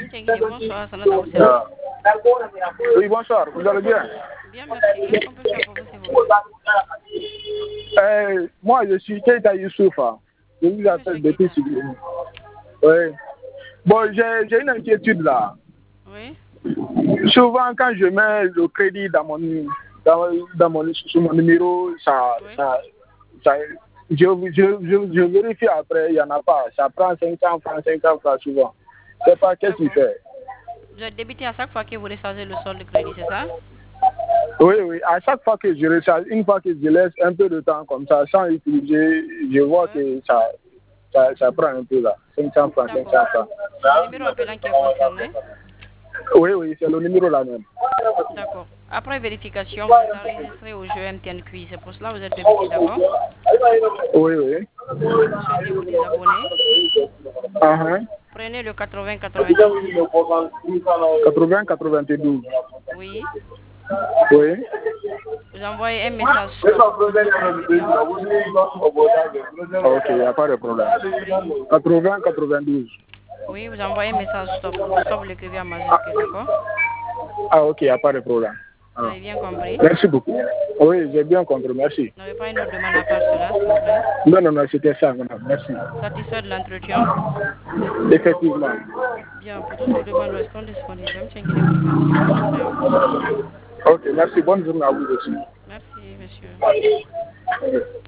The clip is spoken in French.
Bonsoir, ça va vous servir. Oui, bonsoir, vous allez bien? Bien, merci. Qu'est-ce qu'on peut faire pour vous, s'il vous plaît? Moi, je suis Keita Youssoufa. Je vous appelle depuis Sudan. Oui. Bon, j'ai une inquiétude là. Oui. Souvent, quand je mets le crédit sur mon numéro, je vérifie après, il n'y en a pas. Ça prend 500 francs souvent. Je ne sais pas qu'est-ce qu'il fait. Vous êtes débité à chaque fois que vous rechargez le solde de crédit, c'est ça? Oui, à chaque fois que je recharge, une fois que je laisse un peu de temps comme ça, sans utiliser, je vois que ça prend un peu là. 500 francs. C'est le numéro appelant qui est concerné? Oui, c'est le numéro là même. D'accord. Après vérification, vous êtes enregistré au jeu MTNQ. C'est pour cela que vous êtes débité, d'accord? Oui. Vous souhaitez vous désabonner? Prenez le 80-92. 80-92. Oui. Oui. Vous envoyez un message stop. Ok, il n'y a pas de problème. 80-92. Oui, vous envoyez un message stop. Stop l'écrivez en majuscule, d'accord? Ah, ok, il n'y a pas de problème. Vous avez bien compris? Merci beaucoup. Oui, j'ai bien compris, merci. Vous n'avez pas une autre demande à part cela, s'il vous plaît? Non, c'était ça, madame. Merci. Satisfait de l'entretien? Effectivement. Bien, pour toutes vos demandes, est-ce qu'on est disponible? Tiens, qu'il est bonne continuation. Ok, merci. Bonne journée à vous aussi. Merci, monsieur.